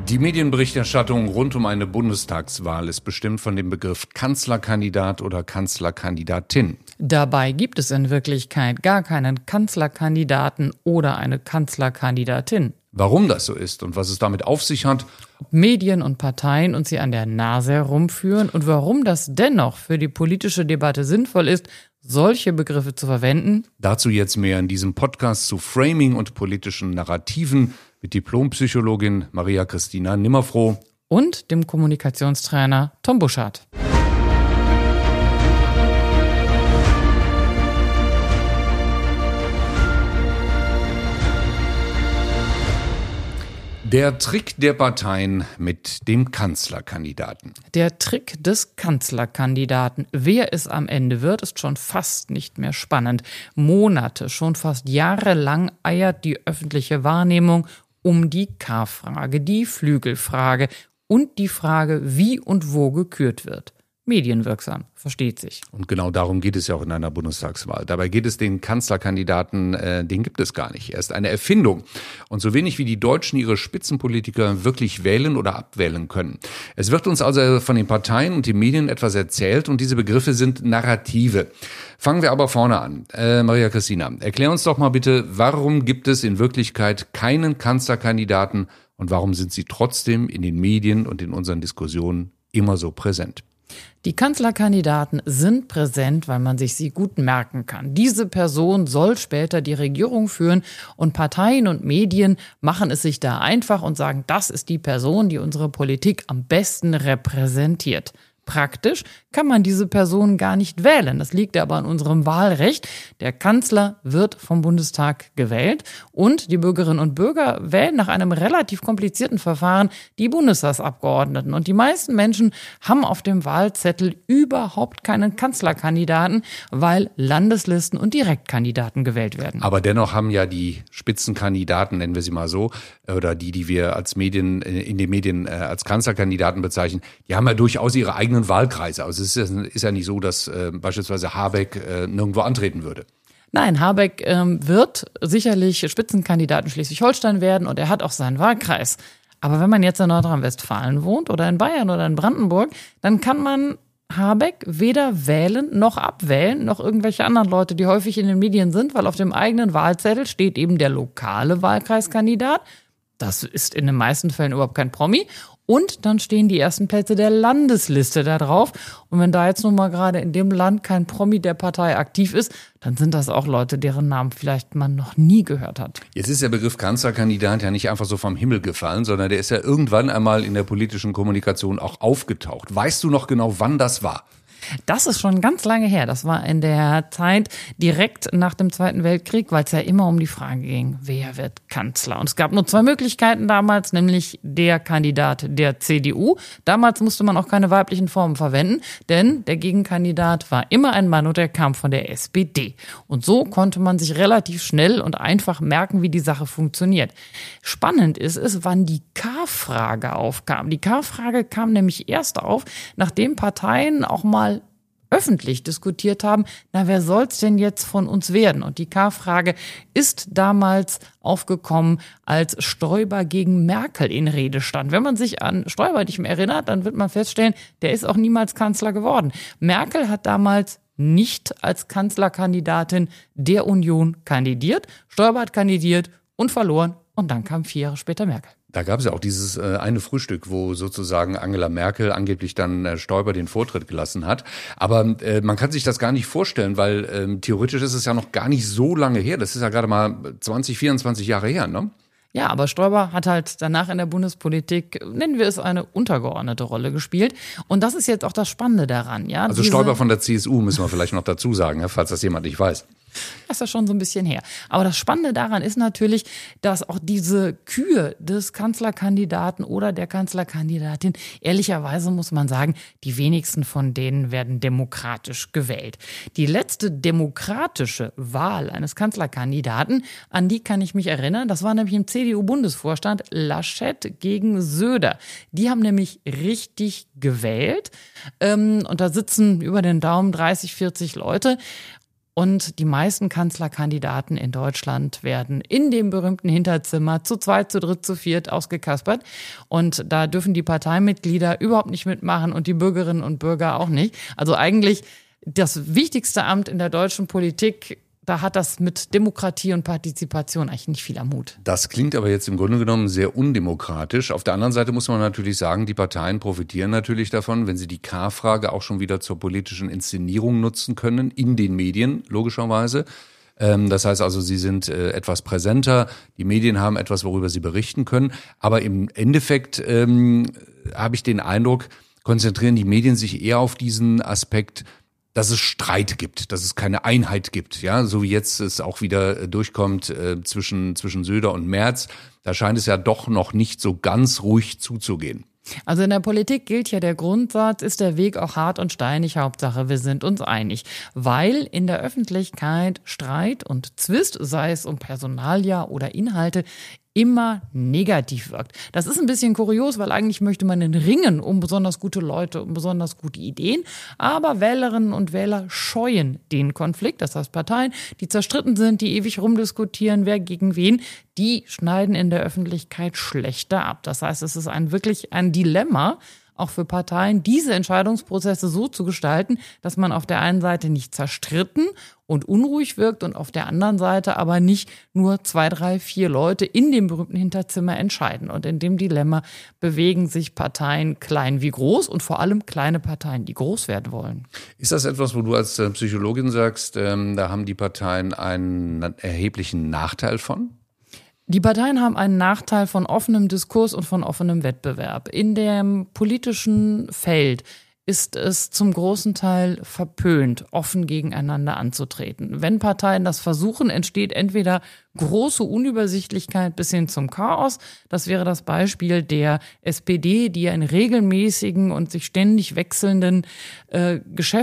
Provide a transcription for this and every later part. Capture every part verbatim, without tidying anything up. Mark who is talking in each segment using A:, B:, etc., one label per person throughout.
A: Die Medienberichterstattung rund um eine Bundestagswahl ist bestimmt von dem Begriff Kanzlerkandidat oder Kanzlerkandidatin.
B: Dabei gibt es in Wirklichkeit gar keinen Kanzlerkandidaten oder eine Kanzlerkandidatin.
A: Warum das so ist und was es damit auf sich hat,
B: Ob Medien und Parteien uns sie an der Nase herumführen und warum das dennoch für die politische Debatte sinnvoll ist, solche Begriffe zu verwenden.
A: Dazu jetzt mehr in diesem Podcast zu Framing und politischen Narrativen mit Diplompsychologin Maria Christina Nimmerfroh
B: Und dem Kommunikationstrainer Tom Buschardt.
A: Der Trick der Parteien mit dem Kanzlerkandidaten.
B: Der Trick des Kanzlerkandidaten. Wer es am Ende wird, ist schon fast nicht mehr spannend. Monate, schon fast jahrelang eiert die öffentliche Wahrnehmung um die K-Frage, die Flügelfrage und die Frage, wie und wo gekürt wird. Medienwirksam, versteht sich.
A: Und genau darum geht es ja auch in einer Bundestagswahl. Dabei geht es den Kanzlerkandidaten, äh, den gibt es gar nicht. Er ist eine Erfindung. Und so wenig wie die Deutschen ihre Spitzenpolitiker wirklich wählen oder abwählen können. Es wird uns also von den Parteien und den Medien etwas erzählt und diese Begriffe sind Narrative. Fangen wir aber vorne an. Äh, Maria Christina, erklär uns doch mal bitte, warum gibt es in Wirklichkeit keinen Kanzlerkandidaten und warum sind sie trotzdem in den Medien und in unseren Diskussionen immer so präsent?
B: Die Kanzlerkandidaten sind präsent, weil man sich sie gut merken kann. Diese Person soll später die Regierung führen und Parteien und Medien machen es sich da einfach und sagen, das ist die Person, die unsere Politik am besten repräsentiert. Praktisch kann man diese Person gar nicht wählen. Das liegt aber an unserem Wahlrecht. Der Kanzler wird vom Bundestag gewählt und die Bürgerinnen und Bürger wählen nach einem relativ komplizierten Verfahren die Bundestagsabgeordneten. Und die meisten Menschen haben auf dem Wahlzettel überhaupt keinen Kanzlerkandidaten, weil Landeslisten und Direktkandidaten gewählt werden.
A: Aber dennoch haben ja die Spitzenkandidaten, nennen wir sie mal so, oder die, die wir als Medien, in den Medien als Kanzlerkandidaten bezeichnen, die haben ja durchaus ihre eigenen Wahlkreise. Also es ist ja, ist ja nicht so, dass äh, beispielsweise Habeck äh, nirgendwo antreten würde.
B: Nein, Habeck ähm, wird sicherlich Spitzenkandidat in Schleswig-Holstein werden und er hat auch seinen Wahlkreis. Aber wenn man jetzt in Nordrhein-Westfalen wohnt oder in Bayern oder in Brandenburg, dann kann man Habeck weder wählen noch abwählen, noch irgendwelche anderen Leute, die häufig in den Medien sind, weil auf dem eigenen Wahlzettel steht eben der lokale Wahlkreiskandidat. Das ist in den meisten Fällen überhaupt kein Promi. Und dann stehen die ersten Plätze der Landesliste da drauf. Und wenn da jetzt nun mal gerade in dem Land kein Promi der Partei aktiv ist, dann sind das auch Leute, deren Namen vielleicht man noch nie gehört hat.
A: Jetzt ist der Begriff Kanzlerkandidat ja nicht einfach so vom Himmel gefallen, sondern der ist ja irgendwann einmal in der politischen Kommunikation auch aufgetaucht. Weißt du noch genau, wann das war?
B: Das ist schon ganz lange her. Das war in der Zeit direkt nach dem Zweiten Weltkrieg, weil es ja immer um die Frage ging, wer wird Kanzler? Und es gab nur zwei Möglichkeiten damals, nämlich der Kandidat der C D U. Damals musste man auch keine weiblichen Formen verwenden, denn der Gegenkandidat war immer ein Mann und er kam von der S P D. Und so konnte man sich relativ schnell und einfach merken, wie die Sache funktioniert. Spannend ist es, wann die K-Frage aufkam. Die K-Frage kam nämlich erst auf, nachdem Parteien auch mal öffentlich diskutiert haben, na, wer soll's denn jetzt von uns werden? Und die K-Frage ist damals aufgekommen, als Stoiber gegen Merkel in Rede stand. Wenn man sich an Stoiber nicht mehr erinnert, dann wird man feststellen, der ist auch niemals Kanzler geworden. Merkel hat damals nicht als Kanzlerkandidatin der Union kandidiert. Stoiber hat kandidiert und verloren und dann kam vier Jahre später Merkel.
A: Da gab es ja auch dieses äh, eine Frühstück, wo sozusagen Angela Merkel angeblich dann äh, Stoiber den Vortritt gelassen hat. Aber äh, man kann sich das gar nicht vorstellen, weil ähm, theoretisch ist es ja noch gar nicht so lange her. Das ist ja gerade mal zwanzig, vierundzwanzig Jahre her, ne?
B: Ja, aber Stoiber hat halt danach in der Bundespolitik, nennen wir es, eine untergeordnete Rolle gespielt. Und das ist jetzt auch das Spannende daran, ja.
A: Also Stoiber von der C S U müssen wir vielleicht noch dazu sagen, ja, falls das jemand nicht weiß.
B: Das ist ja schon so ein bisschen her. Aber das Spannende daran ist natürlich, dass auch diese Kür des Kanzlerkandidaten oder der Kanzlerkandidatin, ehrlicherweise muss man sagen, die wenigsten von denen werden demokratisch gewählt. Die letzte demokratische Wahl eines Kanzlerkandidaten, an die kann ich mich erinnern, das war nämlich im C D U-Bundesvorstand Laschet gegen Söder. Die haben nämlich richtig gewählt. Und da sitzen über den Daumen dreißig, vierzig Leute. Und die meisten Kanzlerkandidaten in Deutschland werden in dem berühmten Hinterzimmer zu zweit, zu dritt, zu viert ausgekaspert. Und da dürfen die Parteimitglieder überhaupt nicht mitmachen und die Bürgerinnen und Bürger auch nicht. Also eigentlich das wichtigste Amt in der deutschen Politik, da hat das mit Demokratie und Partizipation eigentlich nicht viel am Hut.
A: Das klingt aber jetzt im Grunde genommen sehr undemokratisch. Auf der anderen Seite muss man natürlich sagen, die Parteien profitieren natürlich davon, wenn sie die K-Frage auch schon wieder zur politischen Inszenierung nutzen können, in den Medien logischerweise. Das heißt also, sie sind etwas präsenter, die Medien haben etwas, worüber sie berichten können. Aber im Endeffekt ähm, habe ich den Eindruck, konzentrieren die Medien sich eher auf diesen Aspekt, dass es Streit gibt, dass es keine Einheit gibt, ja, so wie jetzt es auch wieder durchkommt äh, zwischen zwischen Söder und Merz. Da scheint es ja doch noch nicht so ganz ruhig zuzugehen.
B: Also in der Politik gilt ja der Grundsatz, ist der Weg auch hart und steinig, Hauptsache wir sind uns einig. Weil in der Öffentlichkeit Streit und Zwist, sei es um Personalia oder Inhalte, immer negativ wirkt. Das ist ein bisschen kurios, weil eigentlich möchte man in Ringen um besonders gute Leute, um besonders gute Ideen, aber Wählerinnen und Wähler scheuen den Konflikt. Das heißt, Parteien, die zerstritten sind, die ewig rumdiskutieren, wer gegen wen, die schneiden in der Öffentlichkeit schlechter ab. Das heißt, es ist ein wirklich ein Dilemma, auch für Parteien, diese Entscheidungsprozesse so zu gestalten, dass man auf der einen Seite nicht zerstritten und unruhig wirkt und auf der anderen Seite aber nicht nur zwei, drei, vier Leute in dem berühmten Hinterzimmer entscheiden. Und in dem Dilemma bewegen sich Parteien klein wie groß und vor allem kleine Parteien, die groß werden wollen.
A: Ist das etwas, wo du als Psychologin sagst, ähm, da haben die Parteien einen erheblichen Nachteil von?
B: Die Parteien haben einen Nachteil von offenem Diskurs und von offenem Wettbewerb. In dem politischen Feld ist es zum großen Teil verpönt, offen gegeneinander anzutreten. Wenn Parteien das versuchen, entsteht entweder große Unübersichtlichkeit bis hin zum Chaos. Das wäre das Beispiel der S P D, die ja in regelmäßigen und sich ständig wechselnden äh,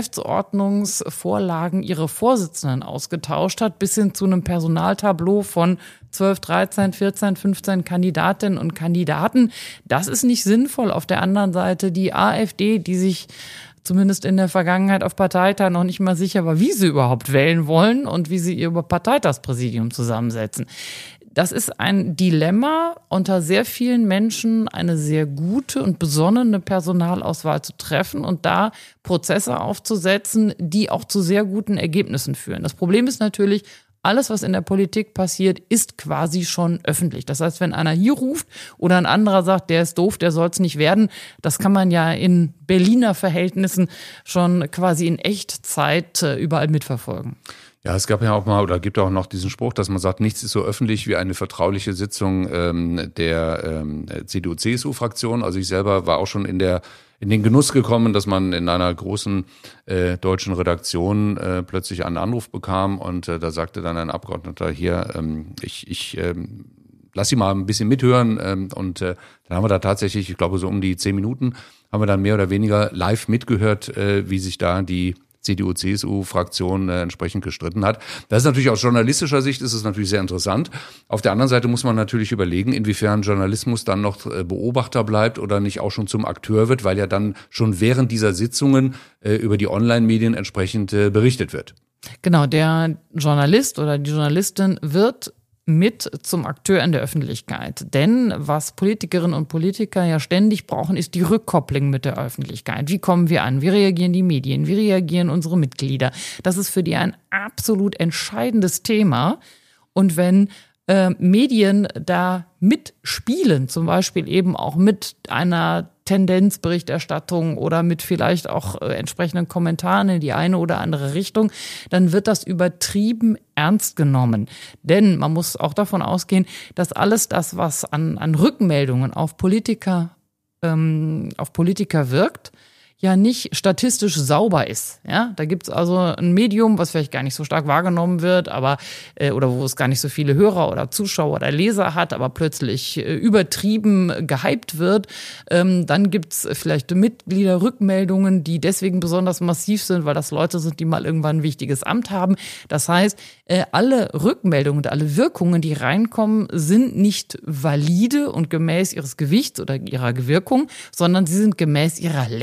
B: Geschäftsordnungsvorlagen ihre Vorsitzenden ausgetauscht hat, bis hin zu einem Personaltableau von zwölf, dreizehn, vierzehn, fünfzehn Kandidatinnen und Kandidaten. Das ist nicht sinnvoll. Auf der anderen Seite die AfD, die sich zumindest in der Vergangenheit auf Parteitag noch nicht mal sicher war, wie sie überhaupt wählen wollen und wie sie ihr Parteitagspräsidium zusammensetzen. Das ist ein Dilemma, unter sehr vielen Menschen eine sehr gute und besonnene Personalauswahl zu treffen und da Prozesse aufzusetzen, die auch zu sehr guten Ergebnissen führen. Das Problem ist natürlich, alles, was in der Politik passiert, ist quasi schon öffentlich. Das heißt, wenn einer hier ruft oder ein anderer sagt, der ist doof, der soll es nicht werden, das kann man ja in Berliner Verhältnissen schon quasi in Echtzeit überall mitverfolgen.
A: Ja, es gab ja auch mal oder gibt auch noch diesen Spruch, dass man sagt, nichts ist so öffentlich wie eine vertrauliche Sitzung ähm, der ähm, C D U-C S U-Fraktion. Also ich selber war auch schon in der in den Genuss gekommen, dass man in einer großen äh, deutschen Redaktion äh, plötzlich einen Anruf bekam und äh, da sagte dann ein Abgeordneter hier, ähm, ich ich ähm, lass Sie mal ein bisschen mithören ähm, und äh, dann haben wir da tatsächlich, ich glaube so um die zehn Minuten, haben wir dann mehr oder weniger live mitgehört, äh, wie sich da die C D U-C S U-Fraktion äh, entsprechend gestritten hat. Das ist natürlich aus journalistischer Sicht ist es natürlich sehr interessant. Auf der anderen Seite muss man natürlich überlegen, inwiefern Journalismus dann noch äh, Beobachter bleibt oder nicht auch schon zum Akteur wird, weil ja dann schon während dieser Sitzungen äh, über die Online-Medien entsprechend äh, berichtet wird.
B: Genau, der Journalist oder die Journalistin wird mit zum Akteur in der Öffentlichkeit. Denn was Politikerinnen und Politiker ja ständig brauchen, ist die Rückkopplung mit der Öffentlichkeit. Wie kommen wir an? Wie reagieren die Medien? Wie reagieren unsere Mitglieder? Das ist für die ein absolut entscheidendes Thema. Und wenn äh, Medien da mitspielen, zum Beispiel eben auch mit einer Tendenzberichterstattung oder mit vielleicht auch äh, entsprechenden Kommentaren in die eine oder andere Richtung, dann wird das übertrieben ernst genommen. Denn man muss auch davon ausgehen, dass alles das, was an, an Rückmeldungen auf Politiker, ähm, auf Politiker wirkt, ja nicht statistisch sauber ist. Ja, da gibt's also ein Medium, was vielleicht gar nicht so stark wahrgenommen wird, aber äh, oder wo es gar nicht so viele Hörer oder Zuschauer oder Leser hat, aber plötzlich äh, übertrieben gehypt wird. Ähm, dann gibt's vielleicht Mitgliederrückmeldungen, die deswegen besonders massiv sind, weil das Leute sind, die mal irgendwann ein wichtiges Amt haben. Das heißt, äh, alle Rückmeldungen und alle Wirkungen, die reinkommen, sind nicht valide und gemäß ihres Gewichts oder ihrer Wirkung, sondern sie sind gemäß ihrer Lästigkeit.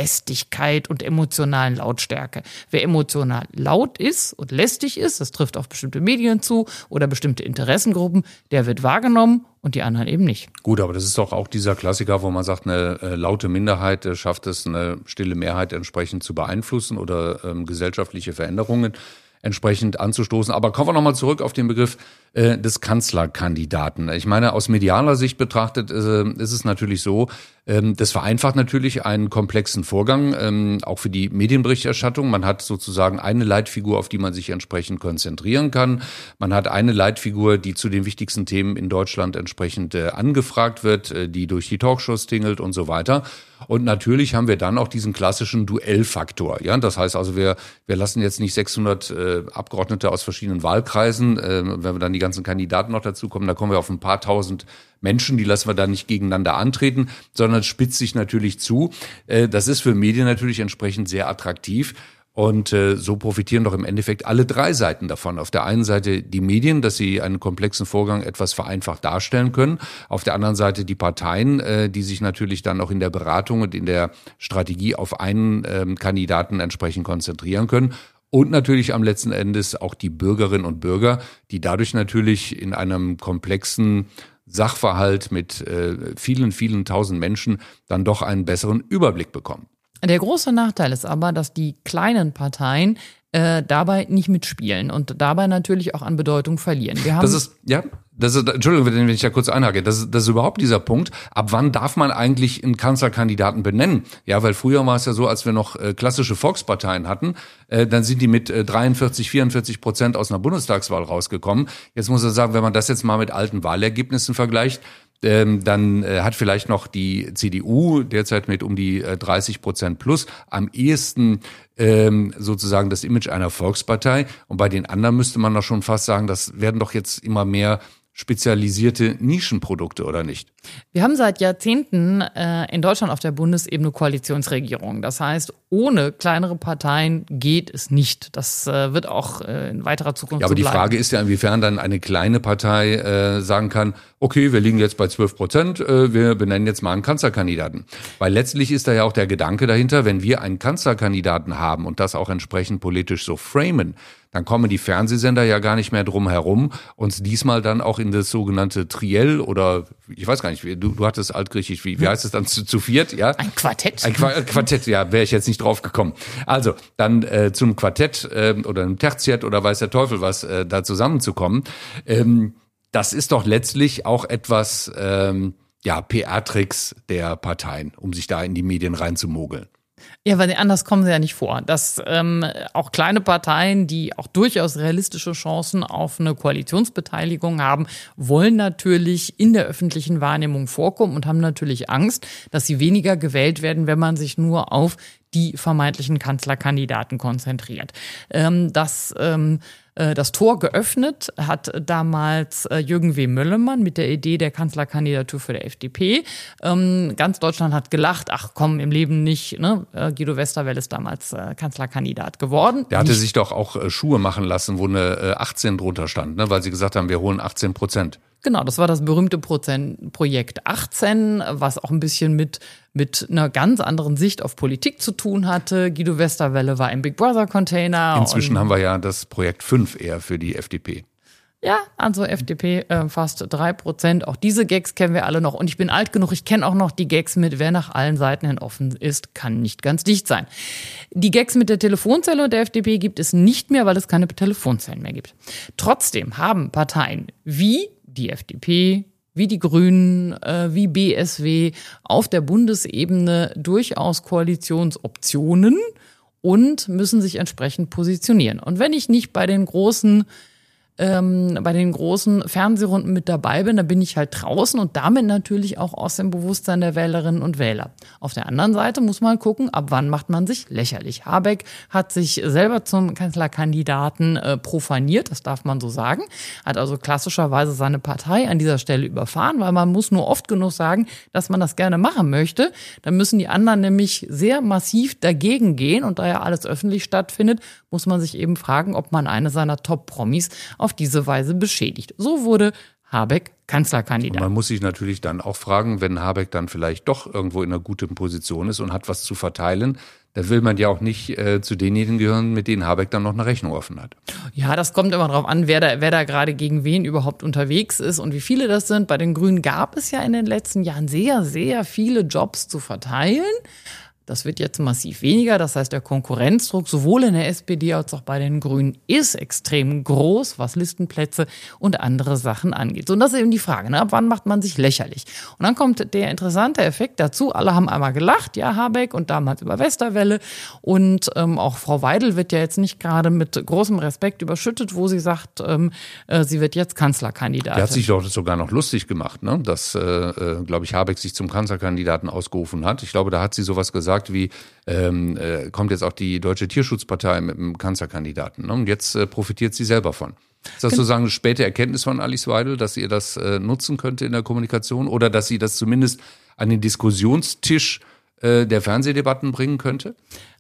B: Lässigkeit und emotionalen Lautstärke. Wer emotional laut ist und lästig ist, das trifft auf bestimmte Medien zu oder bestimmte Interessengruppen, der wird wahrgenommen und die anderen eben nicht.
A: Gut, aber das ist doch auch dieser Klassiker, wo man sagt, eine äh, laute Minderheit äh, schafft es, eine stille Mehrheit entsprechend zu beeinflussen oder ähm, gesellschaftliche Veränderungen entsprechend anzustoßen. Aber kommen wir nochmal zurück auf den Begriff äh, des Kanzlerkandidaten. Ich meine, aus medialer Sicht betrachtet äh, ist es natürlich so, ähm, das vereinfacht natürlich einen komplexen Vorgang, ähm, auch für die Medienberichterstattung. Man hat sozusagen eine Leitfigur, auf die man sich entsprechend konzentrieren kann. Man hat eine Leitfigur, die zu den wichtigsten Themen in Deutschland entsprechend äh, angefragt wird, äh, die durch die Talkshows tingelt und so weiter. Und natürlich haben wir dann auch diesen klassischen Duellfaktor. Ja, das heißt also, wir wir lassen jetzt nicht sechshundert äh, Abgeordnete aus verschiedenen Wahlkreisen, äh, wenn wir dann die ganzen Kandidaten noch dazu kommen, da kommen wir auf ein paar tausend Menschen, die lassen wir da nicht gegeneinander antreten, sondern es spitzt sich natürlich zu. Äh, das ist für Medien natürlich entsprechend sehr attraktiv. Und äh, so profitieren doch im Endeffekt alle drei Seiten davon. Auf der einen Seite die Medien, dass sie einen komplexen Vorgang etwas vereinfacht darstellen können. Auf der anderen Seite die Parteien, äh, die sich natürlich dann auch in der Beratung und in der Strategie auf einen ähm, Kandidaten entsprechend konzentrieren können. Und natürlich am letzten Endes auch die Bürgerinnen und Bürger, die dadurch natürlich in einem komplexen Sachverhalt mit äh, vielen, vielen tausend Menschen dann doch einen besseren Überblick bekommen.
B: Der große Nachteil ist aber, dass die kleinen Parteien äh, dabei nicht mitspielen und dabei natürlich auch an Bedeutung verlieren. Wir haben
A: das ist, ja, das ist, Entschuldigung, wenn ich da kurz einhake, das ist, das ist überhaupt dieser Punkt. Ab wann darf man eigentlich einen Kanzlerkandidaten benennen? Ja, weil früher war es ja so, als wir noch äh, klassische Volksparteien hatten, äh, dann sind die mit äh, dreiundvierzig, vierundvierzig Prozent aus einer Bundestagswahl rausgekommen. Jetzt muss man sagen, wenn man das jetzt mal mit alten Wahlergebnissen vergleicht, Ähm, dann äh, hat vielleicht noch die C D U derzeit mit um die äh, dreißig Prozent plus am ehesten ähm, sozusagen das Image einer Volkspartei. Und bei den anderen müsste man doch schon fast sagen, das werden doch jetzt immer mehr spezialisierte Nischenprodukte, oder nicht?
B: Wir haben seit Jahrzehnten äh, in Deutschland auf der Bundesebene Koalitionsregierung. Das heißt, ohne kleinere Parteien geht es nicht. Das äh, wird auch äh, in weiterer Zukunft
A: ja, aber
B: so
A: die
B: bleiben.
A: Frage ist ja, inwiefern dann eine kleine Partei äh, sagen kann, okay, wir liegen jetzt bei zwölf Prozent, äh, wir benennen jetzt mal einen Kanzlerkandidaten. Weil letztlich ist da ja auch der Gedanke dahinter, wenn wir einen Kanzlerkandidaten haben und das auch entsprechend politisch so framen, dann kommen die Fernsehsender ja gar nicht mehr drum herum, uns diesmal dann auch in das sogenannte Triell oder ich weiß gar nicht, du, du hattest altgriechisch, wie, wie heißt es dann zu, zu viert? Ja?
B: Ein Quartett.
A: Ein Qu- Quartett, ja, wäre ich jetzt nicht drauf gekommen. Also dann äh, zum Quartett äh, oder einem Tertiett oder weiß der Teufel was, äh, da zusammenzukommen. Ähm, das ist doch letztlich auch etwas, ähm, ja, P R-Tricks der Parteien, um sich da in die Medien reinzumogeln.
B: Ja, weil anders kommen sie ja nicht vor. Dass ähm, auch kleine Parteien, die auch durchaus realistische Chancen auf eine Koalitionsbeteiligung haben, wollen natürlich in der öffentlichen Wahrnehmung vorkommen und haben natürlich Angst, dass sie weniger gewählt werden, wenn man sich nur auf die vermeintlichen Kanzlerkandidaten konzentriert. Ähm, das ähm, Das Tor geöffnet hat damals Jürgen W. Möllemann mit der Idee der Kanzlerkandidatur für die F D P. Ähm, ganz Deutschland hat gelacht, ach komm, im Leben nicht. Ne? Guido Westerwelle ist damals Kanzlerkandidat geworden.
A: Der hatte
B: nicht.
A: sich doch auch Schuhe machen lassen, wo eine achtzehn drunter stand, ne? Weil sie gesagt haben, wir holen achtzehn Prozent.
B: Genau, das war das berühmte Prozent Projekt achtzehn, was auch ein bisschen mit mit einer ganz anderen Sicht auf Politik zu tun hatte. Guido Westerwelle war im Big Brother Container.
A: Inzwischen haben wir ja das Projekt fünf eher für die F D P.
B: Ja, also F D P äh, fast drei Prozent. Auch diese Gags kennen wir alle noch. Und ich bin alt genug, ich kenne auch noch die Gags mit, wer nach allen Seiten hin offen ist, kann nicht ganz dicht sein. Die Gags mit der Telefonzelle und der F D P gibt es nicht mehr, weil es keine Telefonzellen mehr gibt. Trotzdem haben Parteien wie die F D P, wie die Grünen, äh, wie B S W auf der Bundesebene durchaus Koalitionsoptionen und müssen sich entsprechend positionieren. Und wenn ich nicht bei den großen ähm, bei den großen Fernsehrunden mit dabei bin, dann bin ich halt draußen und damit natürlich auch aus dem Bewusstsein der Wählerinnen und Wähler. Auf der anderen Seite muss man gucken, ab wann macht man sich lächerlich. Habeck hat sich selber zum Kanzlerkandidaten äh, profaniert, das darf man so sagen, hat also klassischerweise seine Partei an dieser Stelle überfahren, weil man muss nur oft genug sagen, dass man das gerne machen möchte. Dann müssen die anderen nämlich sehr massiv dagegen gehen und da ja alles öffentlich stattfindet, muss man sich eben fragen, ob man eine seiner Top-Promis auf diese Weise beschädigt. So wurde Habeck Kanzlerkandidat.
A: Und man muss sich natürlich dann auch fragen, wenn Habeck dann vielleicht doch irgendwo in einer guten Position ist und hat was zu verteilen, dann will man ja auch nicht äh, zu denjenigen gehören, mit denen Habeck dann noch eine Rechnung offen hat.
B: Ja, das kommt immer drauf an, wer da, wer da gerade gegen wen überhaupt unterwegs ist und wie viele das sind. Bei den Grünen gab es ja in den letzten Jahren sehr, sehr viele Jobs zu verteilen. Das wird jetzt massiv weniger. Das heißt, der Konkurrenzdruck sowohl in der S P D als auch bei den Grünen ist extrem groß, was Listenplätze und andere Sachen angeht. So, und das ist eben die Frage, ne? Ab wann macht man sich lächerlich? Und dann kommt der interessante Effekt dazu. Alle haben einmal gelacht, ja, Habeck und damals über Westerwelle. Und ähm, auch Frau Weidel wird ja jetzt nicht gerade mit großem Respekt überschüttet, wo sie sagt, ähm, äh, sie wird jetzt Kanzlerkandidatin.
A: Der hat sich doch sogar noch lustig gemacht, ne? Dass, äh, äh, glaube ich, Habeck sich zum Kanzlerkandidaten ausgerufen hat. Ich glaube, da hat sie sowas gesagt wie, ähm, äh, kommt jetzt auch die Deutsche Tierschutzpartei mit einem Kanzlerkandidaten. Ne? Und jetzt äh, profitiert sie selber von. Ist das sozusagen eine späte Erkenntnis von Alice Weidel, dass ihr das äh, nutzen könnte in der Kommunikation oder dass sie das zumindest an den Diskussionstisch äh, der Fernsehdebatten bringen könnte?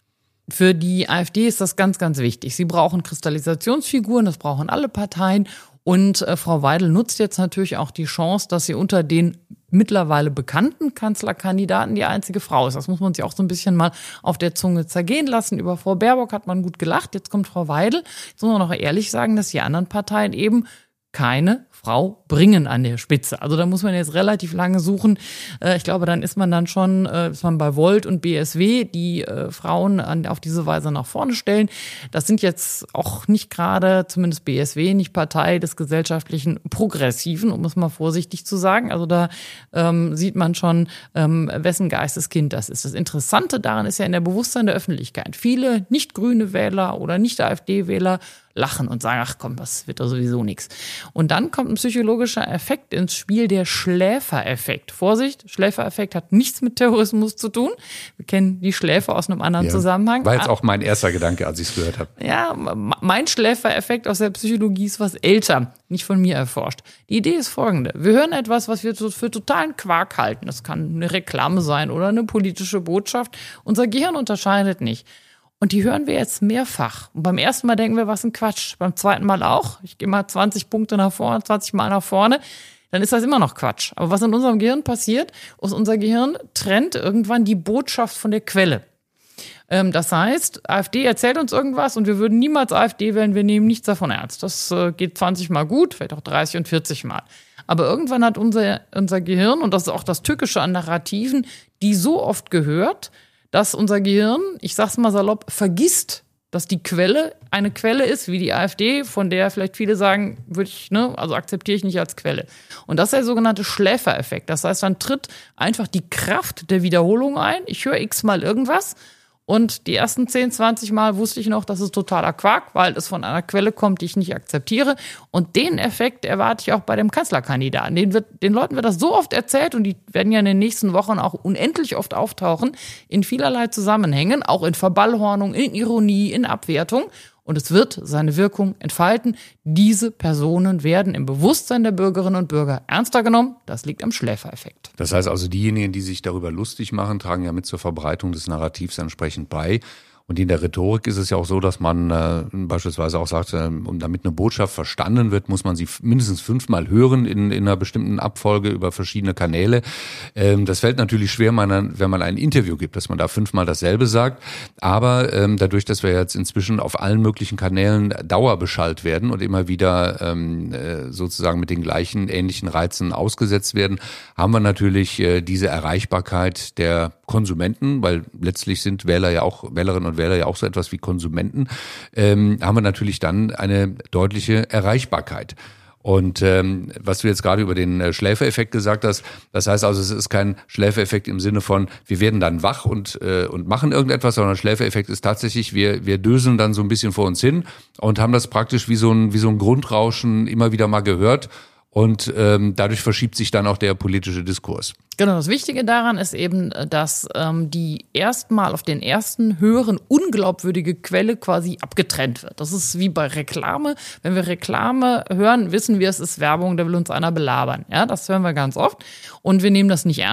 B: Für die AfD ist das ganz, ganz wichtig. Sie brauchen Kristallisationsfiguren, das brauchen alle Parteien. Und äh, Frau Weidel nutzt jetzt natürlich auch die Chance, dass sie unter den mittlerweile bekannten Kanzlerkandidaten die einzige Frau ist. Das muss man sich auch so ein bisschen mal auf der Zunge zergehen lassen. Über Frau Baerbock hat man gut gelacht. Jetzt kommt Frau Weidel. Jetzt muss man noch ehrlich sagen, dass die anderen Parteien eben keine Frau bringen an der Spitze. Also da muss man jetzt relativ lange suchen. Ich glaube, dann ist man dann schon, ist man bei Volt und B S W, die Frauen auf diese Weise nach vorne stellen. Das sind jetzt auch nicht gerade, zumindest B S W, nicht Partei des gesellschaftlichen Progressiven, um es mal vorsichtig zu sagen. Also da ähm, sieht man schon, ähm, wessen Geisteskind das ist. Das Interessante daran ist ja in der Bewusstsein der Öffentlichkeit. Viele nicht grüne Wähler oder nicht AfD-Wähler lachen und sagen, ach komm, das wird doch sowieso nichts. Und dann kommt ein psychologischer Effekt ins Spiel, der Schläfereffekt. Vorsicht, Schläfereffekt hat nichts mit Terrorismus zu tun. Wir kennen die Schläfer aus einem anderen ja, Zusammenhang.
A: War jetzt auch mein erster Gedanke, als ich es gehört habe.
B: Ja, mein Schläfereffekt aus der Psychologie ist was älter, nicht von mir erforscht. Die Idee ist folgende. Wir hören etwas, was wir für totalen Quark halten. Das kann eine Reklame sein oder eine politische Botschaft. Unser Gehirn unterscheidet nicht. Und die hören wir jetzt mehrfach. Und beim ersten Mal denken wir, was ein Quatsch. Beim zweiten Mal auch. Ich gehe mal zwanzig Punkte nach vorne, zwanzig Mal nach vorne. Dann ist das immer noch Quatsch. Aber was in unserem Gehirn passiert, ist, unser Gehirn trennt irgendwann die Botschaft von der Quelle. Ähm, das heißt, AfD erzählt uns irgendwas und wir würden niemals AfD wählen, wir nehmen nichts davon ernst. Das äh, geht zwanzig Mal gut, vielleicht auch dreißig und vierzig Mal. Aber irgendwann hat unser, unser Gehirn, und das ist auch das Tückische an Narrativen, die so oft gehört, dass unser Gehirn, ich sag's mal salopp, vergisst, dass die Quelle eine Quelle ist, wie die AfD, von der vielleicht viele sagen, würde ich, ne, also akzeptiere ich nicht als Quelle. Und das ist der sogenannte Schläfereffekt. Das heißt, dann tritt einfach die Kraft der Wiederholung ein. Ich höre x-mal irgendwas. Und die ersten zehn, zwanzig Mal wusste ich noch, das ist totaler Quark, weil es von einer Quelle kommt, die ich nicht akzeptiere. Und den Effekt erwarte ich auch bei dem Kanzlerkandidaten. Den, wird, den Leuten wird das so oft erzählt und die werden ja in den nächsten Wochen auch unendlich oft auftauchen, in vielerlei Zusammenhängen, auch in Verballhornung, in Ironie, in Abwertung. Und es wird seine Wirkung entfalten. Diese Personen werden im Bewusstsein der Bürgerinnen und Bürger ernster genommen. Das liegt am Schläfereffekt.
A: Das heißt also, diejenigen, die sich darüber lustig machen, tragen ja mit zur Verbreitung des Narrativs entsprechend bei. Und in der Rhetorik ist es ja auch so, dass man äh, beispielsweise auch sagt, äh, um damit eine Botschaft verstanden wird, muss man sie f- mindestens fünfmal hören in, in einer bestimmten Abfolge über verschiedene Kanäle. Ähm, das fällt natürlich schwer, man, wenn man ein Interview gibt, dass man da fünfmal dasselbe sagt. Aber ähm, dadurch, dass wir jetzt inzwischen auf allen möglichen Kanälen dauerbeschallt werden und immer wieder ähm, äh, sozusagen mit den gleichen ähnlichen Reizen ausgesetzt werden, haben wir natürlich äh, diese Erreichbarkeit der Konsumenten, weil letztlich sind Wähler ja auch, Wählerinnen und Wähler ja auch so etwas wie Konsumenten, ähm, haben wir natürlich dann eine deutliche Erreichbarkeit. Und ähm, was du jetzt gerade über den äh, Schläfereffekt gesagt hast, das heißt also, es ist kein Schläfereffekt im Sinne von, wir werden dann wach und äh, und machen irgendetwas, sondern Schläfereffekt ist tatsächlich, wir wir döseln dann so ein bisschen vor uns hin und haben das praktisch wie so ein wie so ein Grundrauschen immer wieder mal gehört. Und ähm, dadurch verschiebt sich dann auch der politische Diskurs.
B: Genau, das Wichtige daran ist eben, dass ähm, die erstmal auf den ersten höheren unglaubwürdige Quelle quasi abgetrennt wird. Das ist wie bei Reklame. Wenn wir Reklame hören, wissen wir, es ist Werbung, da will uns einer belabern. Ja, das hören wir ganz oft und wir nehmen das nicht ernst.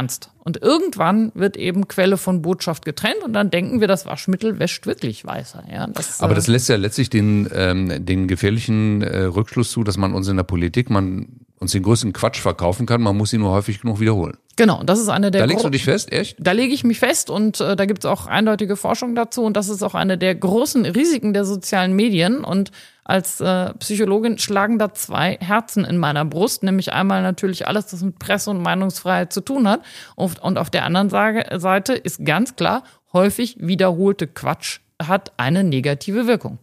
B: Und irgendwann wird eben Quelle von Botschaft getrennt und dann denken wir, das Waschmittel wäscht wirklich weißer. Ja, das,
A: Aber das lässt ja letztlich den, ähm, den gefährlichen äh, Rückschluss zu, dass man uns in der Politik, man uns den größten Quatsch verkaufen kann, man muss ihn nur häufig genug wiederholen.
B: Genau, und das ist eine der
A: Da legst du dich fest, echt?
B: Da lege ich mich fest und äh, da gibt es auch eindeutige Forschung dazu und das ist auch eine der großen Risiken der sozialen Medien und als äh, Psychologin schlagen da zwei Herzen in meiner Brust, nämlich einmal natürlich alles, was mit Presse- und Meinungsfreiheit zu tun hat und, und auf der anderen Seite ist ganz klar, häufig wiederholte Quatsch hat eine negative Wirkung.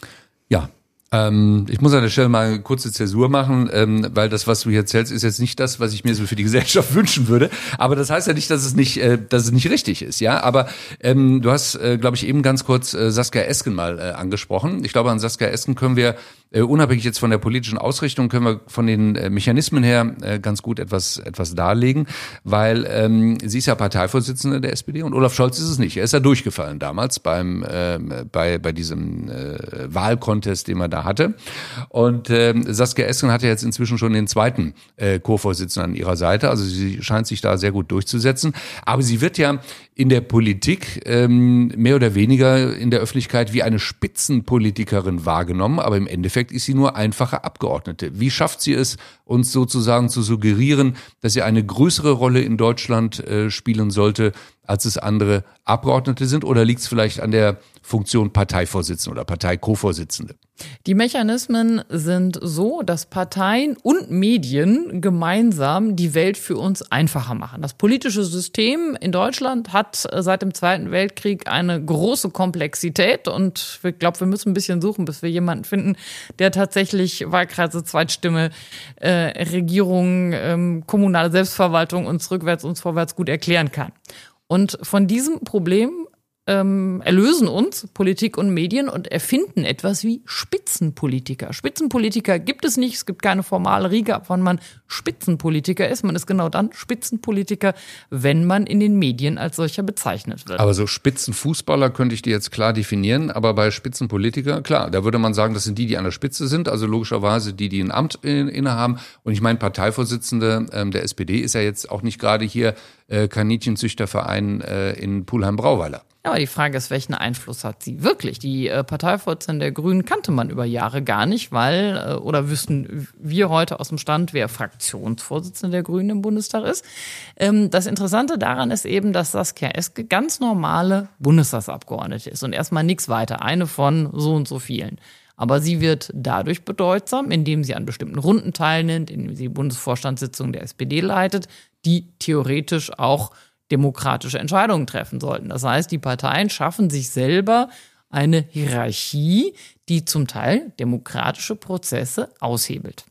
A: Ja. Ähm, ich muss an der Stelle mal eine kurze Zäsur machen, ähm, weil das, was du hier erzählst, ist jetzt nicht das, was ich mir so für die Gesellschaft wünschen würde. Aber das heißt ja nicht, dass es nicht, äh, dass es nicht richtig ist, ja. Aber ähm, du hast, äh, glaube ich, eben ganz kurz äh, Saskia Esken mal äh, angesprochen. Ich glaube, an Saskia Esken können wir äh, unabhängig jetzt von der politischen Ausrichtung, können wir von den äh, Mechanismen her äh, ganz gut etwas etwas darlegen, weil ähm, sie ist ja Parteivorsitzende der S P D und Olaf Scholz ist es nicht. Er ist ja durchgefallen damals beim äh, bei bei diesem äh, Wahlcontest, den man da hatte. Und äh, Saskia Esken hat ja jetzt inzwischen schon den zweiten äh, Co-Vorsitzenden an ihrer Seite. Also sie scheint sich da sehr gut durchzusetzen. Aber sie wird ja in der Politik ähm, mehr oder weniger in der Öffentlichkeit wie eine Spitzenpolitikerin wahrgenommen. Aber im Endeffekt ist sie nur einfache Abgeordnete. Wie schafft sie es, uns sozusagen zu suggerieren, dass sie eine größere Rolle in Deutschland äh, spielen sollte, als es andere Abgeordnete sind? Oder liegt es vielleicht an der Funktion Parteivorsitzende oder Partei-Co-Vorsitzende?
B: Die Mechanismen sind so, dass Parteien und Medien gemeinsam die Welt für uns einfacher machen. Das politische System in Deutschland hat seit dem Zweiten Weltkrieg eine große Komplexität und ich glaube, wir müssen ein bisschen suchen, bis wir jemanden finden, der tatsächlich Wahlkreise, Zweitstimme, äh, Regierung, ähm, kommunale Selbstverwaltung uns rückwärts und vorwärts gut erklären kann. Und von diesem Problem ähm, erlösen uns Politik und Medien und erfinden etwas wie Spitzenpolitiker. Spitzenpolitiker gibt es nicht, es gibt keine formale Riege, ab wann man Spitzenpolitiker ist. Man ist genau dann Spitzenpolitiker, wenn man in den Medien als solcher bezeichnet wird.
A: Aber so Spitzenfußballer könnte ich dir jetzt klar definieren, aber bei Spitzenpolitiker, klar, da würde man sagen, das sind die, die an der Spitze sind, also logischerweise die, die ein Amt innehaben. Und ich meine, Parteivorsitzende ähm, der S P D ist ja jetzt auch nicht gerade hier äh, Kaninchenzüchterverein äh, in Pulheim-Brauweiler.
B: Ja, aber die Frage ist, welchen Einfluss hat sie wirklich? Die äh, Parteivorsitzende der Grünen kannte man über Jahre gar nicht, weil, äh, oder wüssten wir heute aus dem Stand, wer Fraktionsvorsitzende der Grünen im Bundestag ist. Ähm, das Interessante daran ist eben, dass Saskia Esken ganz normale Bundestagsabgeordnete ist und erstmal nichts weiter, eine von so und so vielen. Aber sie wird dadurch bedeutsam, indem sie an bestimmten Runden teilnimmt, indem sie Bundesvorstandssitzungen der S P D leitet, die theoretisch auch demokratische Entscheidungen treffen sollten. Das heißt, die Parteien schaffen sich selber eine Hierarchie, die zum Teil demokratische Prozesse aushebelt.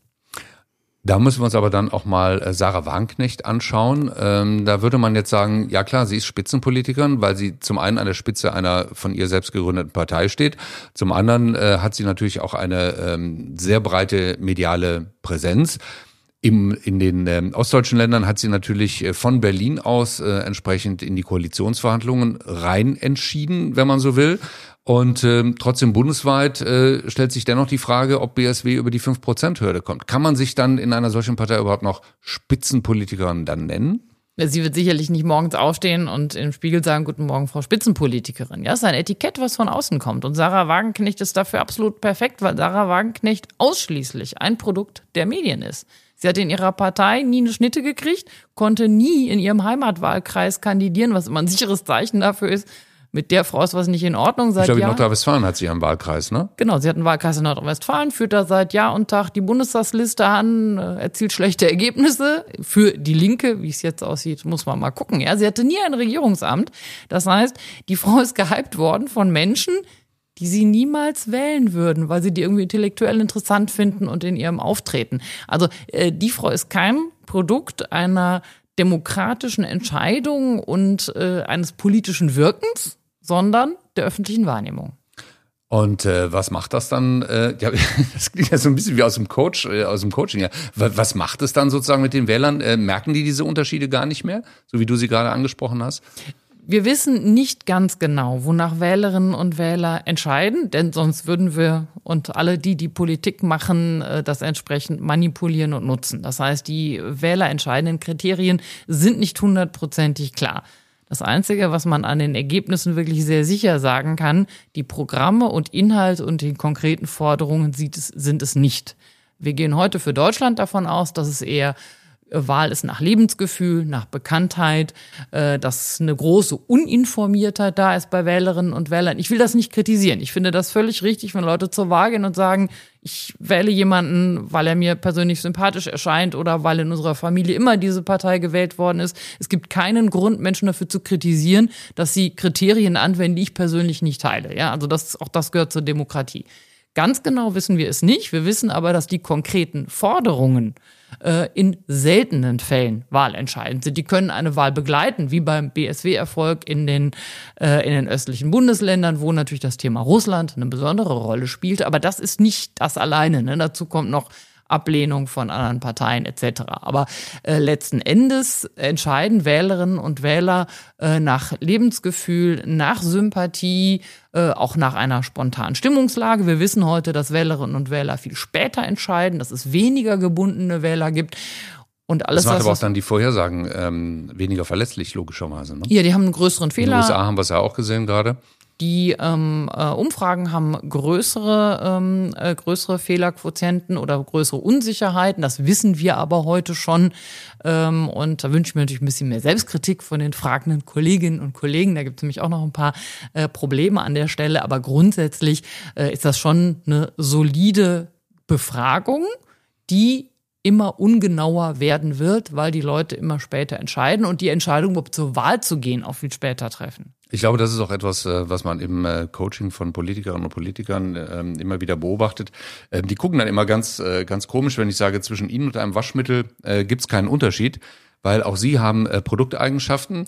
A: Da müssen wir uns aber dann auch mal Sarah Wagenknecht anschauen. Ähm, da würde man jetzt sagen, ja klar, sie ist Spitzenpolitikerin, weil sie zum einen an der Spitze einer von ihr selbst gegründeten Partei steht. Zum anderen äh, hat sie natürlich auch eine ähm, sehr breite mediale Präsenz. Im, in den ähm, ostdeutschen Ländern hat sie natürlich äh, von Berlin aus äh, entsprechend in die Koalitionsverhandlungen rein entschieden, wenn man so will. Und ähm, trotzdem bundesweit äh, stellt sich dennoch die Frage, ob B S W über die fünf Prozent Hürde kommt. Kann man sich dann in einer solchen Partei überhaupt noch Spitzenpolitikerin dann nennen?
B: Sie wird sicherlich nicht morgens aufstehen und im Spiegel sagen, guten Morgen, Frau Spitzenpolitikerin. Ja, es ist ein Etikett, was von außen kommt. Und Sarah Wagenknecht ist dafür absolut perfekt, weil Sarah Wagenknecht ausschließlich ein Produkt der Medien ist. Sie hat in ihrer Partei nie eine Schnitte gekriegt, konnte nie in ihrem Heimatwahlkreis kandidieren, was immer ein sicheres Zeichen dafür ist. Mit der Frau ist was nicht in Ordnung seit
A: Jahren. Ich glaube, in
B: Jahren.
A: Nordrhein-Westfalen hat sie einen Wahlkreis, ne?
B: Genau, sie hat einen Wahlkreis in Nordrhein-Westfalen, führt da seit Jahr und Tag die Bundestagsliste an, erzielt schlechte Ergebnisse. Für die Linke, wie es jetzt aussieht, muss man mal gucken. Ja, sie hatte nie ein Regierungsamt. Das heißt, die Frau ist gehypt worden von Menschen, die sie niemals wählen würden, weil sie die irgendwie intellektuell interessant finden und in ihrem Auftreten. Also äh, die Frau ist kein Produkt einer demokratischen Entscheidung und äh, eines politischen Wirkens, sondern der öffentlichen Wahrnehmung.
A: Und äh, was macht das dann? Äh, ja, das klingt ja so ein bisschen wie aus dem Coach, äh, aus dem Coaching. Ja. Was macht es dann sozusagen mit den Wählern? Äh, merken die diese Unterschiede gar nicht mehr, so wie du sie gerade angesprochen hast?
B: Wir wissen nicht ganz genau, wonach Wählerinnen und Wähler entscheiden, denn sonst würden wir und alle die, die Politik machen, das entsprechend manipulieren und nutzen. Das heißt, die wählerentscheidenden Kriterien sind nicht hundertprozentig klar. Das Einzige, was man an den Ergebnissen wirklich sehr sicher sagen kann, die Programme und Inhalte und die konkreten Forderungen sind es nicht. Wir gehen heute für Deutschland davon aus, dass es eher Wahl ist nach Lebensgefühl, nach Bekanntheit, äh, dass eine große Uninformiertheit da ist bei Wählerinnen und Wählern. Ich will das nicht kritisieren. Ich finde das völlig richtig, wenn Leute zur Wahl gehen und sagen, ich wähle jemanden, weil er mir persönlich sympathisch erscheint oder weil in unserer Familie immer diese Partei gewählt worden ist. Es gibt keinen Grund, Menschen dafür zu kritisieren, dass sie Kriterien anwenden, die ich persönlich nicht teile. Ja, also das, auch das gehört zur Demokratie. Ganz genau wissen wir es nicht. Wir wissen aber, dass die konkreten Forderungen äh, in seltenen Fällen wahlentscheidend sind. Die können eine Wahl begleiten, wie beim B S W-Erfolg in den, äh, in den östlichen Bundesländern, wo natürlich das Thema Russland eine besondere Rolle spielt. Aber das ist nicht das alleine. Ne? Dazu kommt noch Ablehnung von anderen Parteien et cetera. Aber äh, letzten Endes entscheiden Wählerinnen und Wähler äh, nach Lebensgefühl, nach Sympathie, äh, auch nach einer spontanen Stimmungslage. Wir wissen heute, dass Wählerinnen und Wähler viel später entscheiden, dass es weniger gebundene Wähler gibt. Und alles,
A: das macht
B: das,
A: aber auch dann die Vorhersagen ähm, weniger verlässlich, logischerweise. Ne?
B: Ja, die haben einen größeren Fehler.
A: In den U S A haben wir es ja auch gesehen gerade.
B: Die ähm, äh, Umfragen haben größere, ähm, äh, größere Fehlerquotienten oder größere Unsicherheiten. Das wissen wir aber heute schon. Ähm, und da wünsche ich mir natürlich ein bisschen mehr Selbstkritik von den fragenden Kolleginnen und Kollegen. Da gibt es nämlich auch noch ein paar äh, Probleme an der Stelle. Aber grundsätzlich äh, ist das schon eine solide Befragung, die immer ungenauer werden wird, weil die Leute immer später entscheiden und die Entscheidung, überhaupt zur Wahl zu gehen, auch viel später treffen.
A: Ich glaube, das ist auch etwas, was man im Coaching von Politikerinnen und Politikern immer wieder beobachtet. Die gucken dann immer ganz, ganz komisch, wenn ich sage, zwischen ihnen und einem Waschmittel gibt es keinen Unterschied, weil auch sie haben Produkteigenschaften,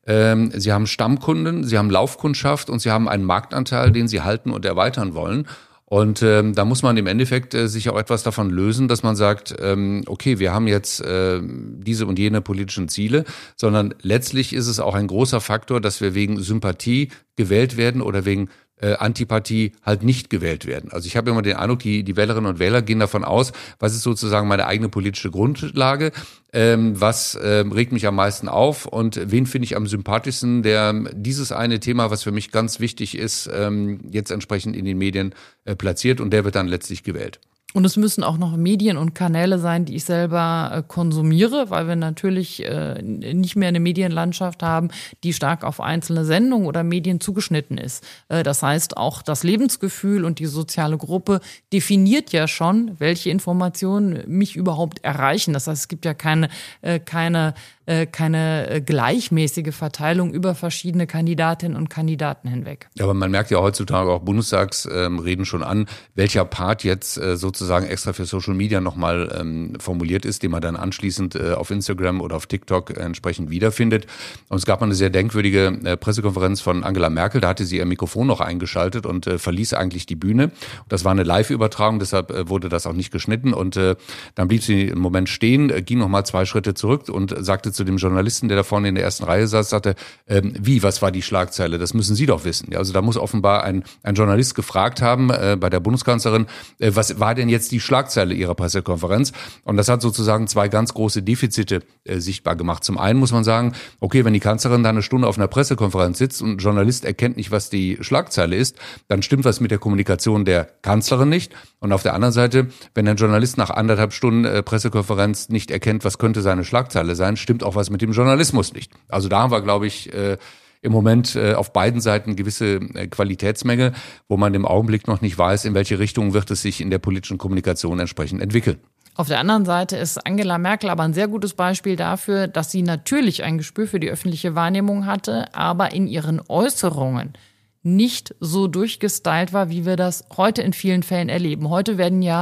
A: sie haben Stammkunden, sie haben Laufkundschaft und sie haben einen Marktanteil, den sie halten und erweitern wollen. Und ähm, da muss man im Endeffekt äh, sich auch etwas davon lösen, dass man sagt, ähm, okay, wir haben jetzt äh, diese und jene politischen Ziele, sondern letztlich ist es auch ein großer Faktor, dass wir wegen Sympathie gewählt werden oder wegen äh, Antipathie halt nicht gewählt werden. Also ich habe immer den Eindruck, die, die Wählerinnen und Wähler gehen davon aus, was ist sozusagen meine eigene politische Grundlage, ähm, was ähm, regt mich am meisten auf und wen finde ich am sympathischsten, der dieses eine Thema, was für mich ganz wichtig ist, ähm, jetzt entsprechend in den Medien äh, platziert und der wird dann letztlich gewählt.
B: Und es müssen auch noch Medien und Kanäle sein, die ich selber äh, konsumiere, weil wir natürlich äh, nicht mehr eine Medienlandschaft haben, die stark auf einzelne Sendungen oder Medien zugeschnitten ist. Äh, das heißt, auch das Lebensgefühl und die soziale Gruppe definiert ja schon, welche Informationen mich überhaupt erreichen. Das heißt, es gibt ja keine, äh, keine, äh, keine gleichmäßige Verteilung über verschiedene Kandidatinnen und Kandidaten hinweg.
A: Ja, aber man merkt ja heutzutage auch Bundestagsreden ähm, schon an, welcher Part jetzt äh, sozusagen sozusagen extra für Social Media nochmal ähm, formuliert ist, den man dann anschließend äh, auf Instagram oder auf TikTok äh, entsprechend wiederfindet. Und es gab mal eine sehr denkwürdige äh, Pressekonferenz von Angela Merkel, da hatte sie ihr Mikrofon noch eingeschaltet und äh, verließ eigentlich die Bühne. Das war eine Live-Übertragung, deshalb äh, wurde das auch nicht geschnitten und äh, dann blieb sie einen Moment stehen, äh, ging nochmal zwei Schritte zurück und sagte zu dem Journalisten, der da vorne in der ersten Reihe saß, sagte, äh, wie, was war die Schlagzeile? Das müssen Sie doch wissen. Ja, also da muss offenbar ein, ein Journalist gefragt haben äh, bei der Bundeskanzlerin, äh, was war denn jetzt die Schlagzeile ihrer Pressekonferenz? Und das hat sozusagen zwei ganz große Defizite äh, sichtbar gemacht. Zum einen muss man sagen, okay, wenn die Kanzlerin da eine Stunde auf einer Pressekonferenz sitzt und ein Journalist erkennt nicht, was die Schlagzeile ist, dann stimmt was mit der Kommunikation der Kanzlerin nicht. Und auf der anderen Seite, wenn ein Journalist nach anderthalb Stunden äh, Pressekonferenz nicht erkennt, was könnte seine Schlagzeile sein, stimmt auch was mit dem Journalismus nicht. Also da haben wir, glaube ich, äh, im Moment äh, auf beiden Seiten gewisse äh, Qualitätsmängel, wo man im Augenblick noch nicht weiß, in welche Richtung wird es sich in der politischen Kommunikation entsprechend entwickeln.
B: Auf der anderen Seite ist Angela Merkel aber ein sehr gutes Beispiel dafür, dass sie natürlich ein Gespür für die öffentliche Wahrnehmung hatte, aber in ihren Äußerungen nicht so durchgestylt war, wie wir das heute in vielen Fällen erleben. Heute werden ja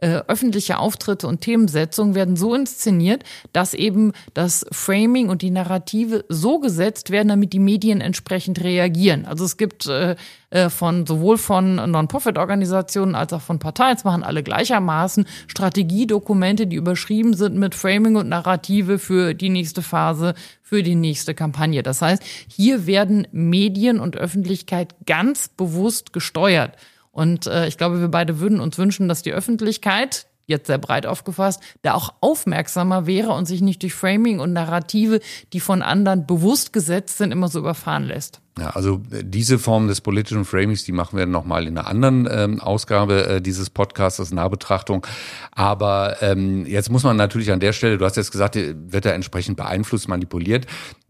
B: äh, öffentliche Auftritte und Themensetzungen werden so inszeniert, dass eben das Framing und die Narrative so gesetzt werden, damit die Medien entsprechend reagieren. Also es gibt äh, von sowohl von Non-Profit-Organisationen als auch von Parteien, es machen alle gleichermaßen Strategiedokumente, die überschrieben sind mit Framing und Narrative für die nächste Phase, für die nächste Kampagne. Das heißt, hier werden Medien und Öffentlichkeit ganz bewusst gesteuert. Und äh, ich glaube, wir beide würden uns wünschen, dass die Öffentlichkeit, jetzt sehr breit aufgefasst, da auch aufmerksamer wäre und sich nicht durch Framing und Narrative, die von anderen bewusst gesetzt sind, immer so überfahren lässt.
A: Ja, also diese Form des politischen Framings, die machen wir nochmal in einer anderen ähm, Ausgabe äh, dieses Podcasts, Nahbetrachtung. Aber ähm, jetzt muss man natürlich an der Stelle, du hast jetzt gesagt, wird er entsprechend beeinflusst, manipuliert.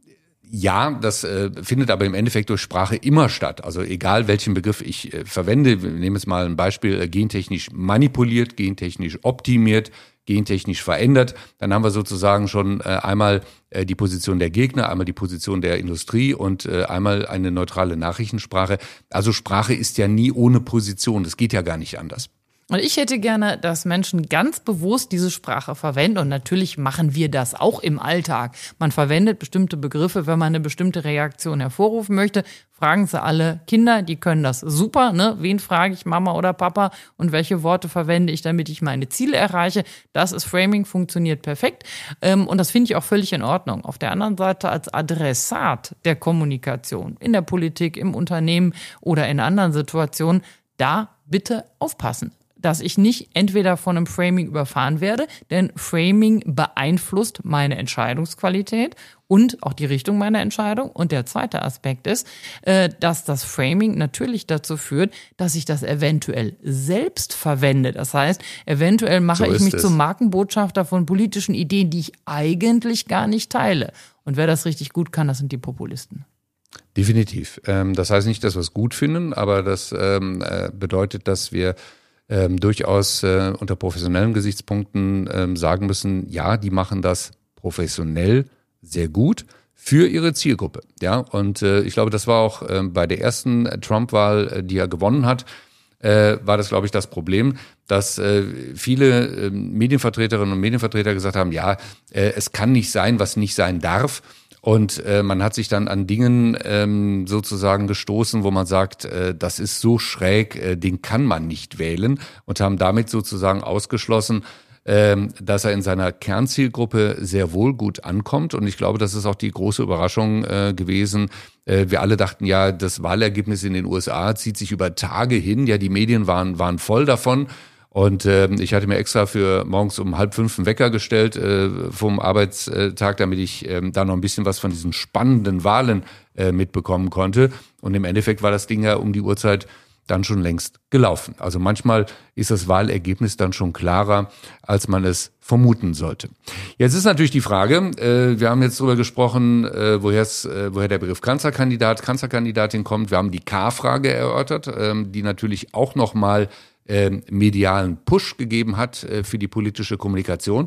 A: Ja, das äh, findet aber im Endeffekt durch Sprache immer statt. Also egal, welchen Begriff ich äh, verwende. Wir nehmen jetzt mal ein Beispiel, äh, gentechnisch manipuliert, gentechnisch optimiert, gentechnisch verändert. Dann haben wir sozusagen schon äh, einmal äh, die Position der Gegner, einmal die Position der Industrie und äh, einmal eine neutrale Nachrichtensprache. Also Sprache ist ja nie ohne Position. Das geht ja gar nicht anders.
B: Und ich hätte gerne, dass Menschen ganz bewusst diese Sprache verwenden. Und natürlich machen wir das auch im Alltag. Man verwendet bestimmte Begriffe, wenn man eine bestimmte Reaktion hervorrufen möchte. Fragen Sie alle Kinder, die können das super. Ne? Wen frage ich, Mama oder Papa? Und welche Worte verwende ich, damit ich meine Ziele erreiche? Das ist Framing, funktioniert perfekt. Und das finde ich auch völlig in Ordnung. Auf der anderen Seite als Adressat der Kommunikation in der Politik, im Unternehmen oder in anderen Situationen, da bitte aufpassen, dass ich nicht entweder von einem Framing überfahren werde, denn Framing beeinflusst meine Entscheidungsqualität und auch die Richtung meiner Entscheidung. Und der zweite Aspekt ist, dass das Framing natürlich dazu führt, dass ich das eventuell selbst verwende. Das heißt, eventuell mache so ich mich es. zum Markenbotschafter von politischen Ideen, die ich eigentlich gar nicht teile. Und wer das richtig gut kann, das sind die Populisten.
A: Definitiv. Das heißt nicht, dass wir es gut finden, aber das bedeutet, dass wir Ähm, durchaus äh, unter professionellen Gesichtspunkten ähm, sagen müssen, ja, die machen das professionell sehr gut für ihre Zielgruppe. Ja, und äh, ich glaube, das war auch äh, bei der ersten Trump-Wahl, äh, die er gewonnen hat, äh, war das, glaube ich, das Problem, dass äh, viele äh, Medienvertreterinnen und Medienvertreter gesagt haben, ja, äh, es kann nicht sein, was nicht sein darf. Und äh, man hat sich dann an Dingen ähm, sozusagen gestoßen, wo man sagt, äh, das ist so schräg, äh, den kann man nicht wählen, und haben damit sozusagen ausgeschlossen, äh, dass er in seiner Kernzielgruppe sehr wohl gut ankommt. Und ich glaube, das ist auch die große Überraschung äh, gewesen. Äh, wir alle dachten, ja, das Wahlergebnis in den U S A zieht sich über Tage hin. Ja, die Medien waren waren voll davon. Und äh, ich hatte mir extra für morgens um halb fünf einen Wecker gestellt äh, vom Arbeitstag, damit ich äh, da noch ein bisschen was von diesen spannenden Wahlen äh, mitbekommen konnte. Und im Endeffekt war das Ding ja um die Uhrzeit dann schon längst gelaufen. Also manchmal ist das Wahlergebnis dann schon klarer, als man es vermuten sollte. Jetzt ist natürlich die Frage, äh, wir haben jetzt darüber gesprochen, äh, woher's, äh, woher der Begriff Kanzlerkandidat, Kanzlerkandidatin kommt. Wir haben die K-Frage erörtert, äh, die natürlich auch nochmal Äh, medialen Push gegeben hat äh, für die politische Kommunikation.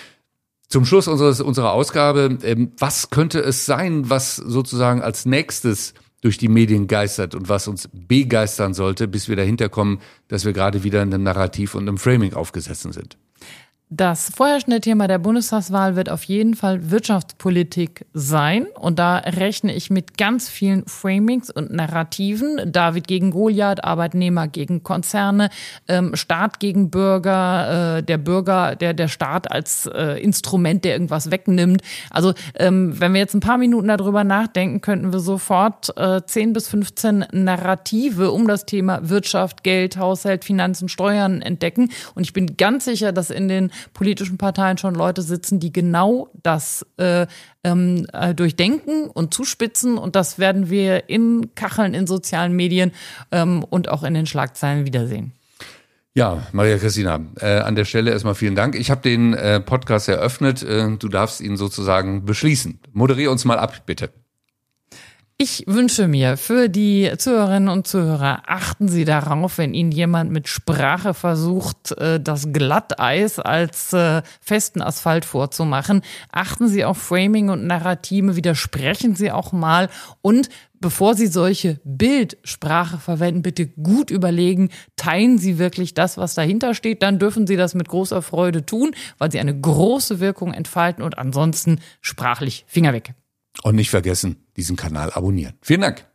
A: Zum Schluss unseres, unserer Ausgabe, äh, was könnte es sein, was sozusagen als nächstes durch die Medien geistert und was uns begeistern sollte, bis wir dahinter kommen, dass wir gerade wieder in einem Narrativ und einem Framing aufgesessen sind?
B: Das vorherrschende Thema der Bundestagswahl wird auf jeden Fall Wirtschaftspolitik sein. Und da rechne ich mit ganz vielen Framings und Narrativen. David gegen Goliath, Arbeitnehmer gegen Konzerne, ähm, Staat gegen Bürger, äh, der Bürger, der der Staat als äh, Instrument, der irgendwas wegnimmt. Also ähm, wenn wir jetzt ein paar Minuten darüber nachdenken, könnten wir sofort äh, zehn bis fünfzehn Narrative um das Thema Wirtschaft, Geld, Haushalt, Finanzen, Steuern entdecken. Und ich bin ganz sicher, dass in den politischen Parteien schon Leute sitzen, die genau das äh, ähm, äh, durchdenken und zuspitzen. Und das werden wir in Kacheln, in sozialen Medien ähm, und auch in den Schlagzeilen wiedersehen.
A: Ja, Maria Christina, äh, an der Stelle erstmal vielen Dank. Ich habe den äh, Podcast eröffnet. Äh, du darfst ihn sozusagen beschließen. Moderier uns mal ab, bitte.
B: Ich wünsche mir für die Zuhörerinnen und Zuhörer, achten Sie darauf, wenn Ihnen jemand mit Sprache versucht, das Glatteis als festen Asphalt vorzumachen. Achten Sie auf Framing und Narrative, widersprechen Sie auch mal und bevor Sie solche Bildsprache verwenden, bitte gut überlegen, teilen Sie wirklich das, was dahinter steht, dann dürfen Sie das mit großer Freude tun, weil Sie eine große Wirkung entfalten und ansonsten sprachlich Finger weg.
A: Und nicht vergessen, diesen Kanal abonnieren. Vielen Dank.